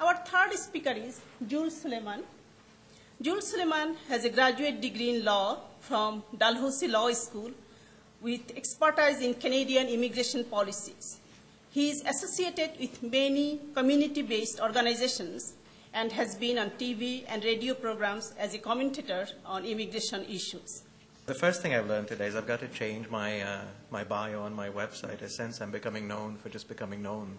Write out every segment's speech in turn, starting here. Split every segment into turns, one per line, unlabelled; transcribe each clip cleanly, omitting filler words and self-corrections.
Our third speaker is Jules Suleiman. Jules Suleiman has a graduate degree in law from Dalhousie Law School with expertise in Canadian immigration policies. He is associated with many community-based organizations and has been on TV and radio programs as a commentator on immigration issues.
The first thing I've learned today is I've got to change my bio on my website, since I'm becoming known for just becoming known.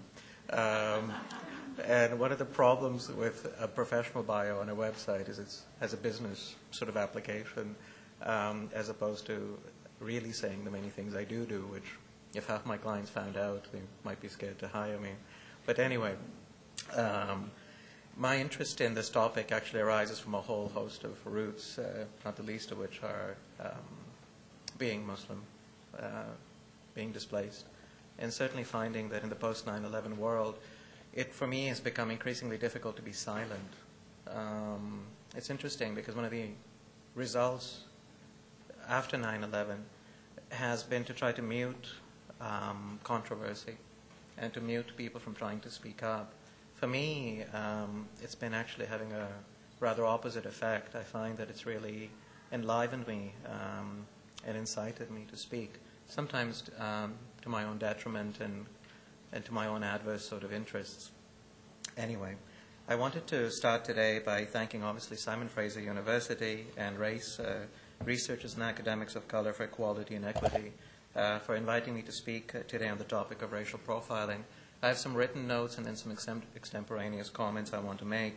And one of the problems with a professional bio on a website is it has a business sort of application, as opposed to really saying the many things I do, which if half my clients found out, they might be scared to hire me. But anyway, my interest in this topic actually arises from a whole host of roots, not the least of which are being Muslim, being displaced, and certainly finding that in the post 9/11 world, it for me has become increasingly difficult to be silent. It's interesting because one of the results after 9/11 has been to try to mute controversy and to mute people from trying to speak up. For me, it's been actually having a rather opposite effect. I find that it's really enlivened me and incited me to speak, sometimes to my own detriment and to my own adverse sort of interests. Anyway, I wanted to start today by thanking obviously Simon Fraser University and RACE, Researchers and Academics of Color for Equality and Equity, for inviting me to speak today on the topic of racial profiling. I have some written notes and then some extemporaneous comments I want to make.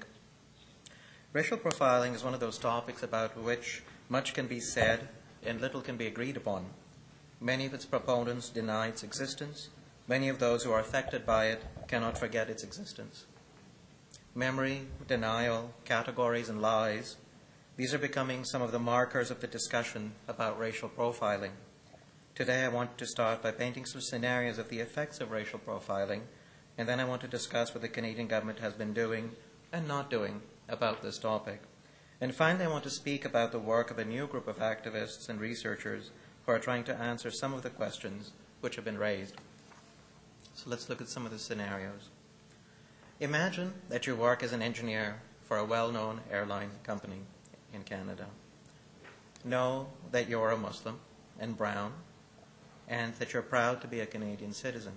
Racial profiling is one of those topics about which much can be said and little can be agreed upon. Many of its proponents deny its existence. Many of those who are affected by it cannot forget its existence. Memory, denial, categories, and lies, these are becoming some of the markers of the discussion about racial profiling. Today I want to start by painting some scenarios of the effects of racial profiling, and then I want to discuss what the Canadian government has been doing and not doing about this topic. And finally I want to speak about the work of a new group of activists and researchers who are trying to answer some of the questions which have been raised. So let's look at some of the scenarios. Imagine that you work as an engineer for a well-known airline company in Canada. Know that you're a Muslim and brown, and that you're proud to be a Canadian citizen.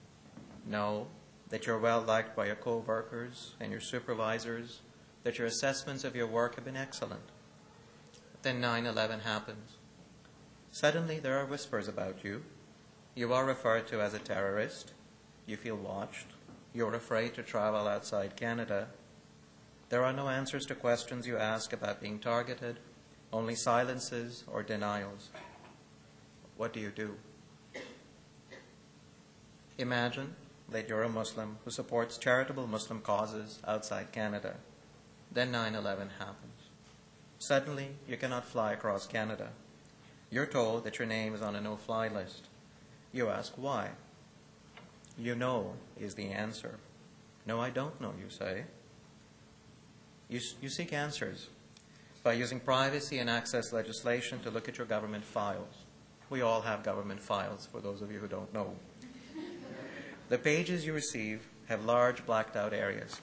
Know that you're well liked by your co-workers and your supervisors, that your assessments of your work have been excellent. Then 9/11 happens. Suddenly there are whispers about you. You are referred to as a terrorist. You feel watched. You're afraid to travel outside Canada. There are no answers to questions you ask about being targeted, only silences or denials. What do you do? Imagine that you're a Muslim who supports charitable Muslim causes outside Canada. Then 9/11 happens. Suddenly, you cannot fly across Canada. You're told that your name is on a no-fly list. You ask why. You know is the answer. No, I don't know, you say. You seek answers by using privacy and access legislation to look at your government files. We all have government files, for those of you who don't know. The pages you receive have large blacked out areas.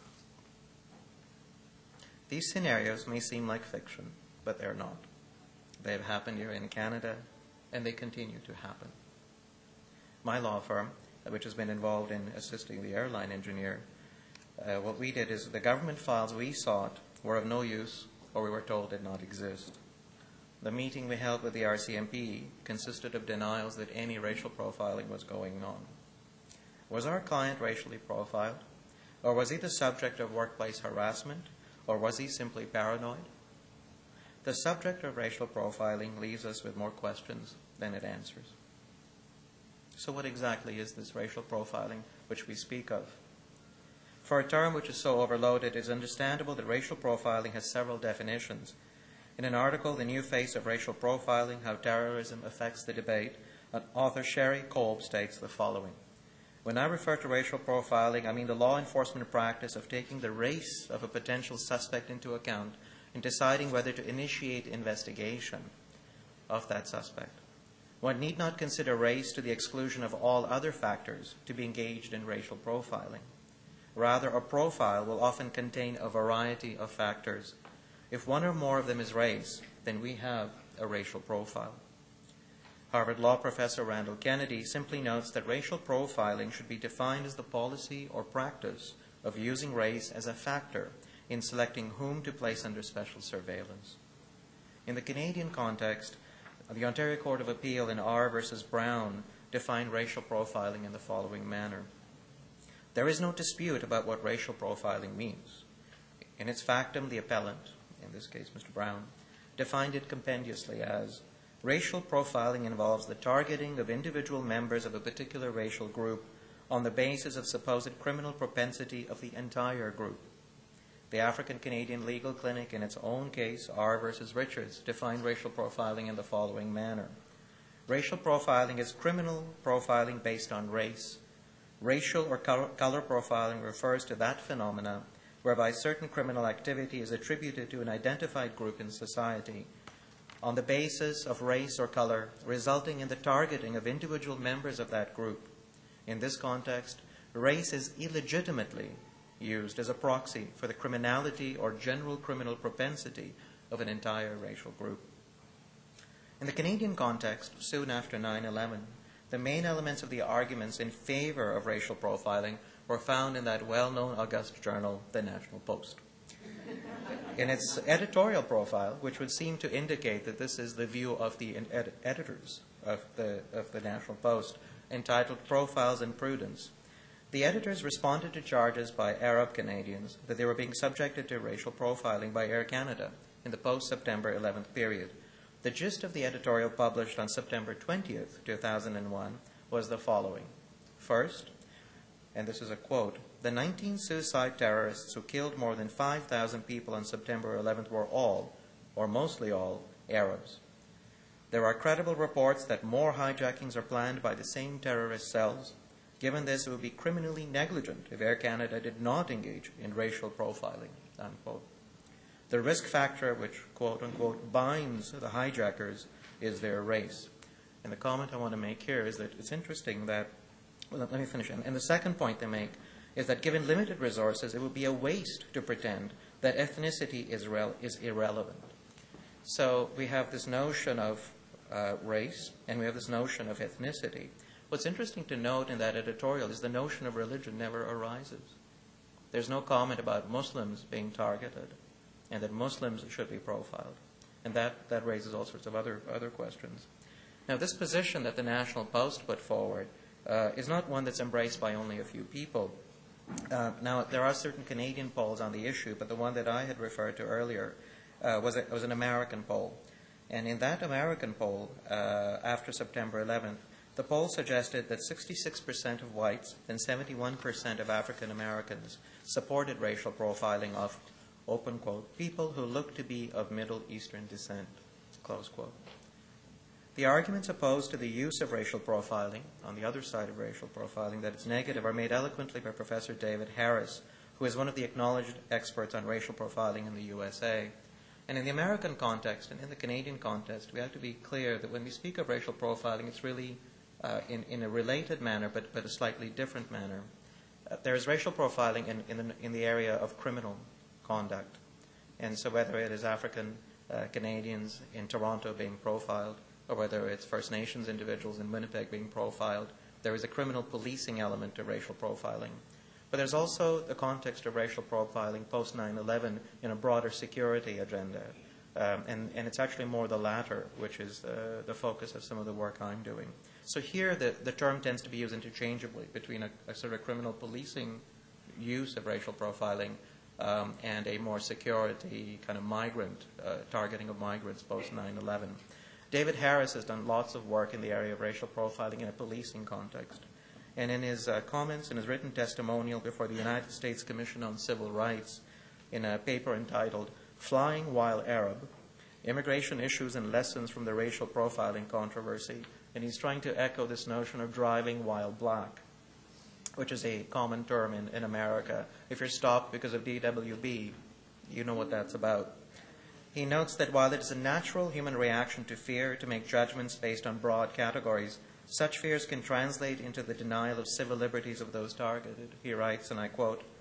These scenarios may seem like fiction, but they're not. They have happened here in Canada, and they continue to happen. My law firm, which has been involved in assisting the airline engineer, what we did is the government files we sought were of no use, or we were told did not exist. The meeting we held with the RCMP consisted of denials that any racial profiling was going on. Was our client racially profiled? Or was he the subject of workplace harassment? Or was he simply paranoid? The subject of racial profiling leaves us with more questions than it answers. So what exactly is this racial profiling which we speak of? For a term which is so overloaded, it is understandable that racial profiling has several definitions. In an article, The New Face of Racial Profiling, How Terrorism Affects the Debate, author Sherry Kolb states the following. When I refer to racial profiling, I mean the law enforcement practice of taking the race of a potential suspect into account in deciding whether to initiate investigation of that suspect. One need not consider race to the exclusion of all other factors to be engaged in racial profiling. Rather, a profile will often contain a variety of factors. If one or more of them is race, then we have a racial profile. Harvard Law professor Randall Kennedy simply notes that racial profiling should be defined as the policy or practice of using race as a factor in selecting whom to place under special surveillance. In the Canadian context, the Ontario Court of Appeal in R versus Brown defined racial profiling in the following manner. There is no dispute about what racial profiling means. In its factum, the appellant, in this case Mr. Brown, defined it compendiously as racial profiling involves the targeting of individual members of a particular racial group on the basis of supposed criminal propensity of the entire group. The African Canadian Legal Clinic, in its own case, R versus Richards, defined racial profiling in the following manner. Racial profiling is criminal profiling based on race. Racial or color profiling refers to that phenomena whereby certain criminal activity is attributed to an identified group in society on the basis of race or color, resulting in the targeting of individual members of that group. In this context, race is illegitimately used as a proxy for the criminality or general criminal propensity of an entire racial group. In the Canadian context, soon after 9/11, the main elements of the arguments in favor of racial profiling were found in that well-known august journal, The National Post. In its editorial profile, which would seem to indicate that this is the view of the editors of the National Post, entitled Profiles in Prudence, the editors responded to charges by Arab Canadians that they were being subjected to racial profiling by Air Canada in the post-September 11th period. The gist of the editorial published on September 20th, 2001 was the following. First, and this is a quote, the 19 suicide terrorists who killed more than 5,000 people on September 11th were all, or mostly all, Arabs. There are credible reports that more hijackings are planned by the same terrorist cells. Given this, it would be criminally negligent if Air Canada did not engage in racial profiling, unquote. The risk factor which, quote unquote, binds the hijackers is their race. And the comment I want to make here is that it's interesting that, well, let me finish. And the second point they make is that given limited resources, it would be a waste to pretend that ethnicity is irrelevant. So we have this notion of race, and we have this notion of ethnicity. What's interesting to note in that editorial is the notion of religion never arises. There's no comment about Muslims being targeted and that Muslims should be profiled. And that raises all sorts of other questions. Now, this position that the National Post put forward is not one that's embraced by only a few people. Now, there are certain Canadian polls on the issue, but the one that I had referred to earlier was an American poll. And in that American poll, after September 11th, the poll suggested that 66% of whites and 71% of African Americans supported racial profiling of, open quote, people who look to be of Middle Eastern descent, close quote. The arguments opposed to the use of racial profiling, on the other side of racial profiling, that it's negative, are made eloquently by Professor David Harris, who is one of the acknowledged experts on racial profiling in the USA. And in the American context and in the Canadian context, we have to be clear that when we speak of racial profiling, it's really in a related manner, but a slightly different manner. There is racial profiling in the area of criminal conduct. And so whether it is African Canadians in Toronto being profiled, or whether it's First Nations individuals in Winnipeg being profiled, there is a criminal policing element to racial profiling. But there's also the context of racial profiling post 9/11 in a broader security agenda. And it's actually more the latter, which is the focus of some of the work I'm doing. So here the term tends to be used interchangeably between a sort of criminal policing use of racial profiling and a more security kind of migrant, targeting of migrants post 9/11. David Harris has done lots of work in the area of racial profiling in a policing context. And in his comments, in his written testimonial before the United States Commission on Civil Rights, in a paper entitled Flying While Arab, Immigration Issues and Lessons from the Racial Profiling Controversy, and he's trying to echo this notion of driving while black, which is a common term in America. If you're stopped because of DWB, you know what that's about. He notes that while it is a natural human reaction to fear to make judgments based on broad categories, such fears can translate into the denial of civil liberties of those targeted. He writes, and I quote,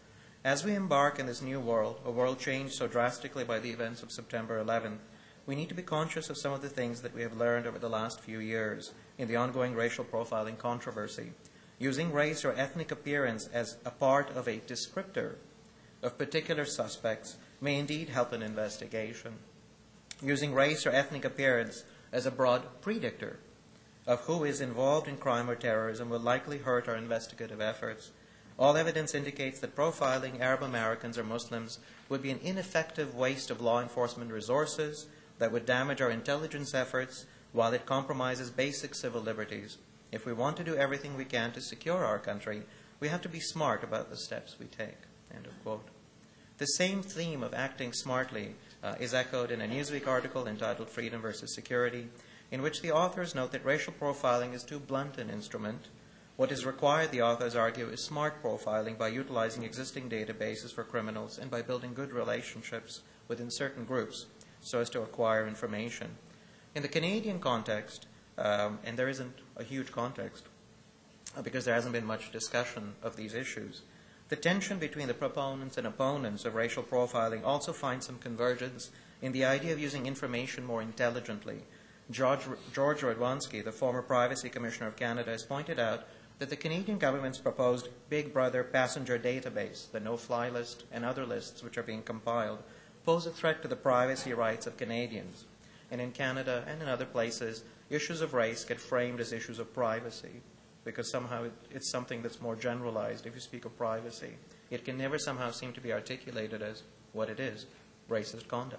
As we embark in this new world, a world changed so drastically by the events of September 11th, we need to be conscious of some of the things that we have learned over the last few years in the ongoing racial profiling controversy. Using race or ethnic appearance as a part of a descriptor of particular suspects may indeed help an investigation. Using race or ethnic appearance as a broad predictor of who is involved in crime or terrorism will likely hurt our investigative efforts. All evidence indicates that profiling Arab Americans or Muslims would be an ineffective waste of law enforcement resources that would damage our intelligence efforts while it compromises basic civil liberties. If we want to do everything we can to secure our country, we have to be smart about the steps we take." End of quote. The same theme of acting smartly is echoed in a Newsweek article entitled "Freedom versus Security," in which the authors note that racial profiling is too blunt an instrument. What is required, the authors argue, is smart profiling by utilizing existing databases for criminals and by building good relationships within certain groups so as to acquire information. In the Canadian context, and there isn't a huge context because there hasn't been much discussion of these issues, the tension between the proponents and opponents of racial profiling also finds some convergence in the idea of using information more intelligently. George Radwanski, the former Privacy Commissioner of Canada, has pointed out that the Canadian government's proposed Big Brother passenger database, the no-fly list, and other lists which are being compiled, pose a threat to the privacy rights of Canadians. And in Canada and in other places, issues of race get framed as issues of privacy because somehow it's something that's more generalized. If you speak of privacy, it can never somehow seem to be articulated as what it is, racist conduct.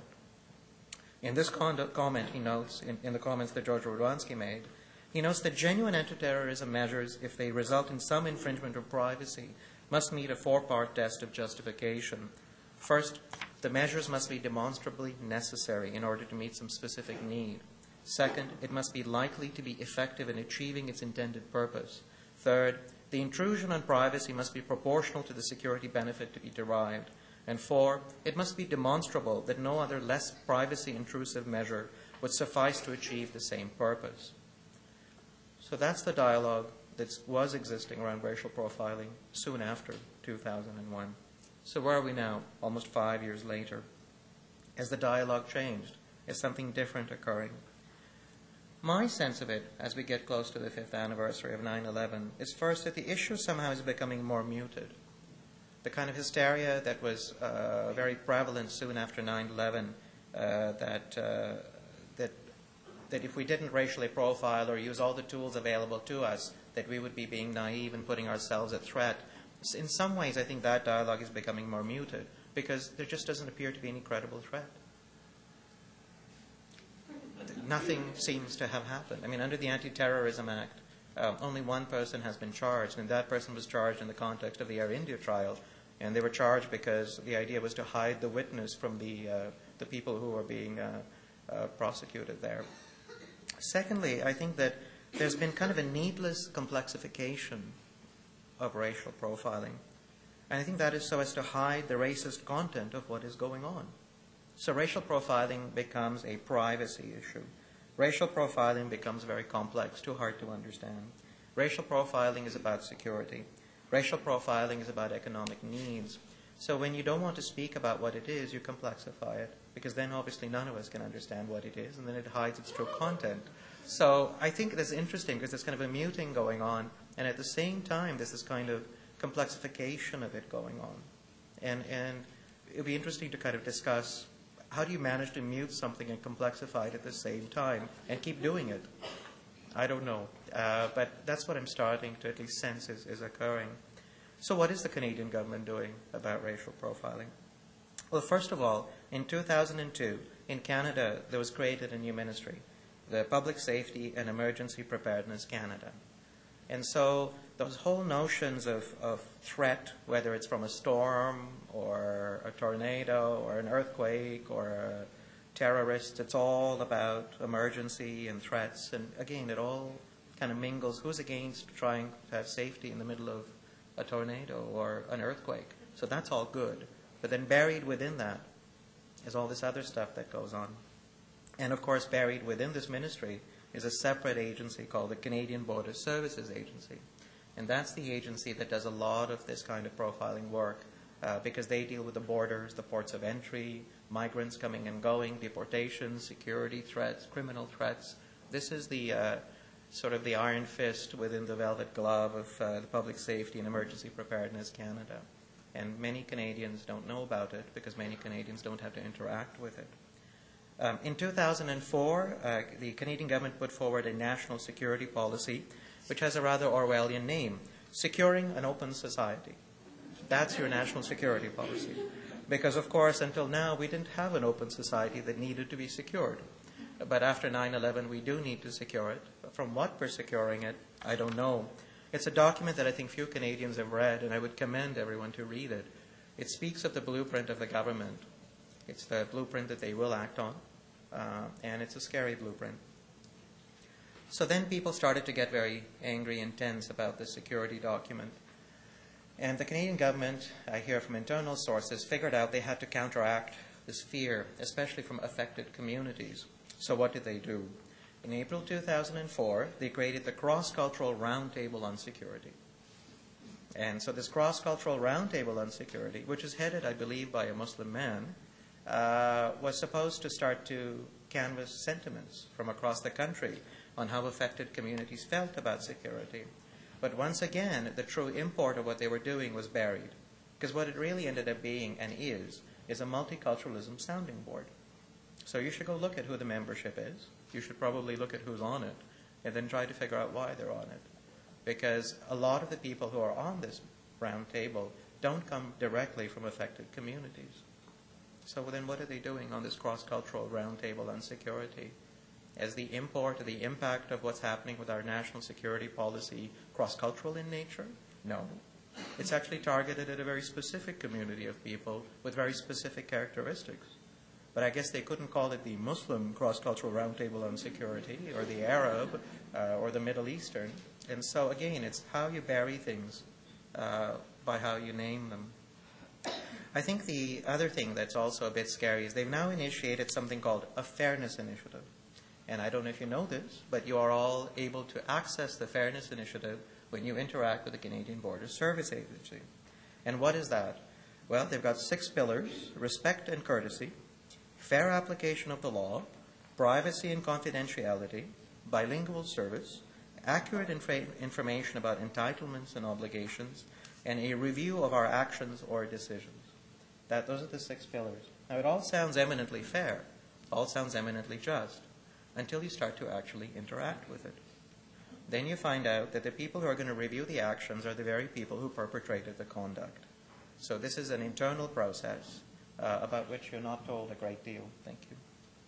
In this comment, he notes, in the comments that George Radwanski made, he notes that genuine anti-terrorism measures, if they result in some infringement of privacy, must meet a four-part test of justification. First, the measures must be demonstrably necessary in order to meet some specific need. Second, it must be likely to be effective in achieving its intended purpose. Third, the intrusion on privacy must be proportional to the security benefit to be derived. And four, it must be demonstrable that no other less privacy-intrusive measure would suffice to achieve the same purpose. So that's the dialogue that was existing around racial profiling soon after 2001. So where are we now, almost 5 years later? Has the dialogue changed? Is something different occurring? My sense of it, as we get close to the 5th anniversary of 9/11, is first that the issue somehow is becoming more muted. The kind of hysteria that was very prevalent soon after 9/11, that if we didn't racially profile or use all the tools available to us, that we would be being naive and putting ourselves at threat. In some ways, I think that dialogue is becoming more muted because there just doesn't appear to be any credible threat. Nothing seems to have happened. I mean, under the Anti-Terrorism Act, only one person has been charged, and that person was charged in the context of the Air India trial, and they were charged because the idea was to hide the witness from the people who were being prosecuted there. Secondly, I think that there's been kind of a needless complexification of racial profiling. And I think that is so as to hide the racist content of what is going on. So racial profiling becomes a privacy issue. Racial profiling becomes very complex, too hard to understand. Racial profiling is about security. Racial profiling is about economic needs. So when you don't want to speak about what it is, you complexify it, because then obviously none of us can understand what it is, and then it hides its true content. So I think that's interesting because there's kind of a muting going on, and at the same time there's this kind of complexification of it going on. And it would be interesting to kind of discuss how do you manage to mute something and complexify it at the same time and keep doing it? I don't know. But that's what I'm starting to at least sense is occurring. So what is the Canadian government doing about racial profiling? Well, first of all, in 2002, in Canada, there was created a new ministry, the Public Safety and Emergency Preparedness Canada. And so those whole notions of threat, whether it's from a storm or a tornado or an earthquake or a terrorist, it's all about emergency and threats. And again, it all kind of mingles. Who's against trying to have safety in the middle of a tornado or an earthquake? So that's all good. But then buried within that is all this other stuff that goes on. And of course, buried within this ministry is a separate agency called the Canadian Border Services Agency. And that's the agency that does a lot of this kind of profiling work because they deal with the borders, the ports of entry, migrants coming and going, deportations, security threats, criminal threats. This is the sort of the iron fist within the velvet glove of the Public Safety and Emergency Preparedness Canada. And many Canadians don't know about it because many Canadians don't have to interact with it. In 2004, the Canadian government put forward a national security policy, which has a rather Orwellian name, Securing an Open Society. That's your national security policy. Because, of course, until now, we didn't have an open society that needed to be secured. But after 9/11, we do need to secure it. From what we're securing it, I don't know. It's a document that I think few Canadians have read, and I would commend everyone to read it. It speaks of the blueprint of the government. It's the blueprint that they will act on, and it's a scary blueprint. So then people started to get very angry and tense about the security document. And the Canadian government, I hear from internal sources, figured out they had to counteract this fear, especially from affected communities. So what did they do? In April 2004, they created the Cross-Cultural Roundtable on Security. And so this Cross-Cultural Roundtable on Security, which is headed, I believe, by a Muslim man, was supposed to start to canvass sentiments from across the country on how affected communities felt about security. But once again, the true import of what they were doing was buried. Because what it really ended up being and is a multiculturalism sounding board. So you should go look at who the membership is. You should probably look at who's on it and then try to figure out why they're on it. Because a lot of the people who are on this round table don't come directly from affected communities. So then what are they doing on this cross-cultural round table on security? Is the import or the impact of what's happening with our national security policy cross-cultural in nature? No. It's actually targeted at a very specific community of people with very specific characteristics. But I guess they couldn't call it the Muslim cross-cultural roundtable on security or the Arab or the Middle Eastern. And so, again, it's how you bury things by how you name them. I think the other thing that's also a bit scary is they've now initiated something called a Fairness Initiative. And I don't know if you know this, but you are all able to access the Fairness Initiative when you interact with the Canadian Border Service Agency. And what is that? Well, they've got 6 pillars: respect and courtesy, fair application of the law, privacy and confidentiality, bilingual service, accurate information about entitlements and obligations, and a review of our actions or decisions. Those are the 6 pillars. Now, it all sounds eminently fair, all sounds eminently just, until you start to actually interact with it. Then you find out that the people who are going to review the actions are the very people who perpetrated the conduct. So this is an internal process about which you're not told a great deal. Thank you.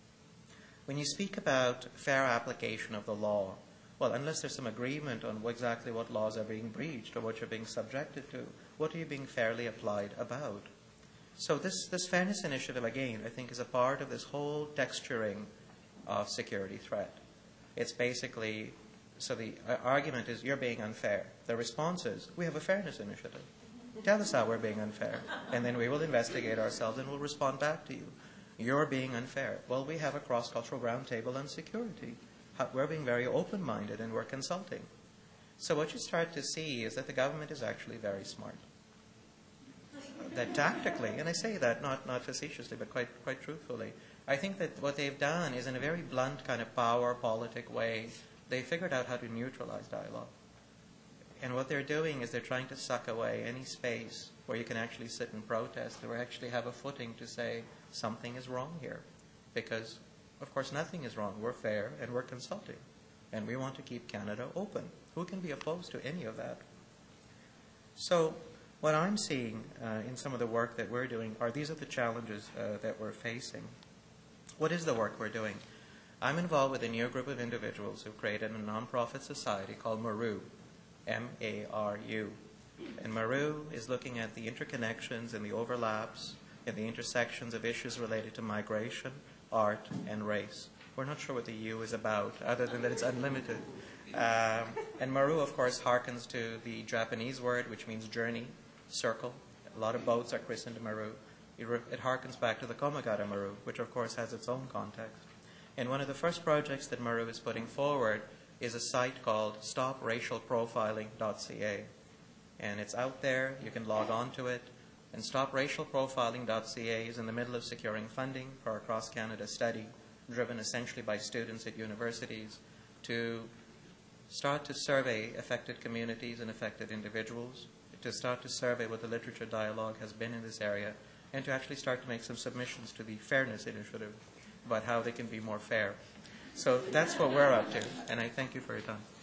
When you speak about fair application of the law, well, unless there's some agreement on exactly what laws are being breached or what you're being subjected to, what are you being fairly applied about? So this Fairness Initiative, again, I think is a part of this whole texturing of security threat. It's basically, so the argument is you're being unfair. The response is, we have a Fairness Initiative. Tell us how we're being unfair, and then we will investigate ourselves and we'll respond back to you. You're being unfair. Well, we have a cross-cultural roundtable on security. We're being very open-minded and we're consulting. So what you start to see is that the government is actually very smart. That tactically, and I say that not facetiously, but quite truthfully, I think that what they've done is in a very blunt kind of power politic way, they figured out how to neutralize dialogue. And what they're doing is they're trying to suck away any space where you can actually sit and protest or actually have a footing to say something is wrong here. Because, of course, nothing is wrong. We're fair and we're consulting. And we want to keep Canada open. Who can be opposed to any of that? So what I'm seeing in some of the work that we're doing are these are the challenges that we're facing. What is the work we're doing? I'm involved with a new group of individuals who created a nonprofit society called MARU, M-A-R-U. And MARU is looking at the interconnections and the overlaps and the intersections of issues related to migration, art, and race. We're not sure what the U is about, other than that it's unlimited. And Maru, of course, harkens to the Japanese word, which means journey, circle. A lot of boats are christened Maru. It harkens back to the Komagata Maru, which, of course, has its own context. And one of the first projects that Maru is putting forward is a site called stopracialprofiling.ca. And it's out there. You can log on to it. And StopRacialProfiling.ca is in the middle of securing funding for a cross-Canada study driven essentially by students at universities to start to survey affected communities and affected individuals, to start to survey what the literature dialogue has been in this area, and to actually start to make some submissions to the Fairness Initiative about how they can be more fair. So that's what we're up to, and I thank you for your time.